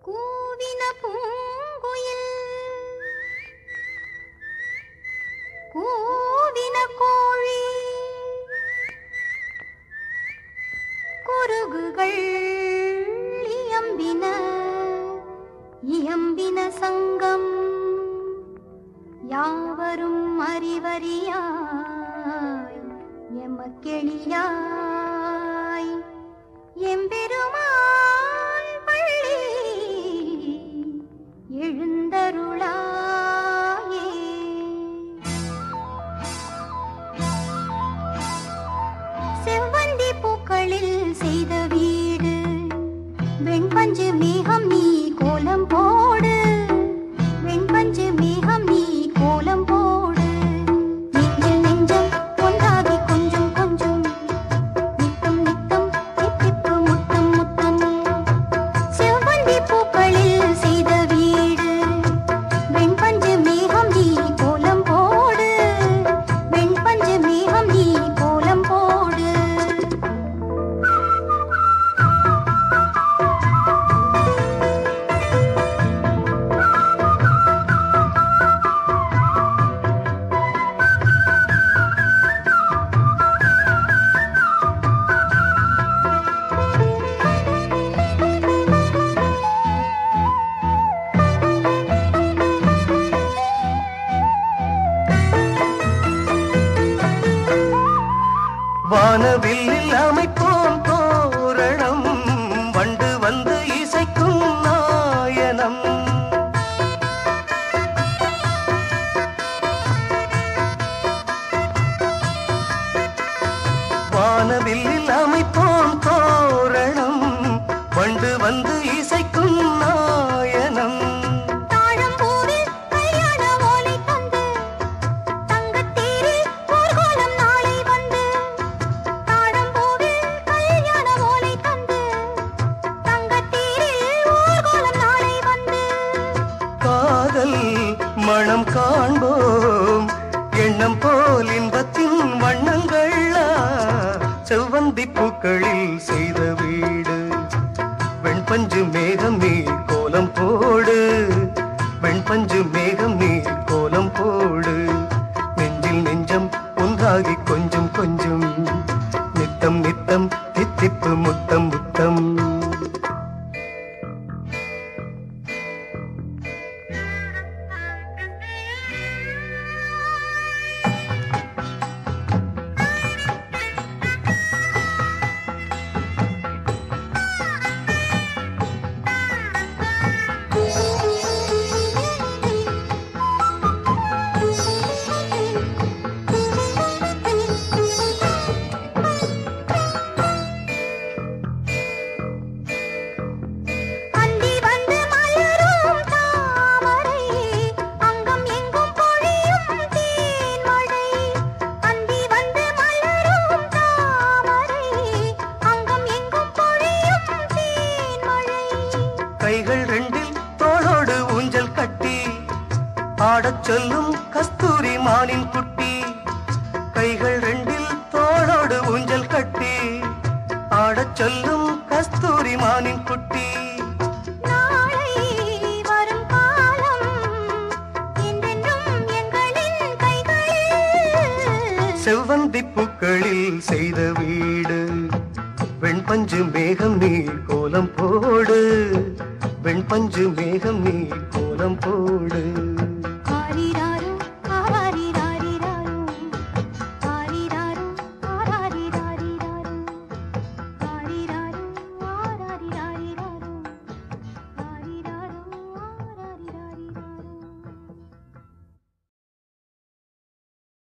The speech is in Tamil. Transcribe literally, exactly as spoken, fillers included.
கூவின பூங்குயில் கூவின கோழி குருகுகள் இயம்பின இயம்பின சங்கம் யாவரும் அறிவறியாய் எமக்கெளியாய் எம்பெருமாள் பள்ளி எழுந்தருளாயே. செவ்வந்தி பூக்களில் செய்த வீடு வெண்பஞ்சு மேகம் நீ கோலம் போடு வெண்பஞ்சு மேகம் நீ கோலம் போடு நெஞ்சில் நெஞ்சம் ஒன்றாகி கொஞ்சம் கொஞ்சம் நித்தம் நித்தம் தித்திப்பு முத்தம் முத்தம் செவ்வந்தி பூக்களில் செய்த வீடு வெண்பஞ்சு மேகம் நீ கோலம் போடு வெண்பஞ்சு மேகம் நீ கோலம் போடு. வானவில்லில் அமைப்போம் தோரணம் வண்டு வந்து இசைக்கும் நாயனம் வானவில்லில் அமைப்போம் தோரணம் வண்டு வந்து இசைக்கும் நாயனம் மனம் காண்போம் எண்ணம் போல் இன்பத்தின் வண்ணங்கள் செவ்வந்தி பூக்களில் செய்த வீடு வெண்பஞ்சு மேகம் நீ கோலம் போடு வெண்பஞ்சு மேகம் நீ கோலம் போடு நெஞ்சில் நெஞ்சம் ஒன்றாகி கொஞ்சம் கொஞ்சம் நித்தம் நித்தம் தித்திப்பு முத்தம் முத்தம். கைகள் ரெண்டில் தோளோடு ஊஞ்சல் கட்டி ஆடச் சொல்லும் கஸ்தூரி மானின் குட்டி கைகள் ரெண்டில் தோளோடு ஊஞ்சல் கட்டி ஆடச் சொல்லும் கஸ்தூரி மானின் குட்டி செவ்வந்தி பூக்களில் செய்த வீடு வெண்பஞ்சு மேகம் நீ கோலம் போடு வெண்பஞ்சு மேகம் நீ கோலம் போடு.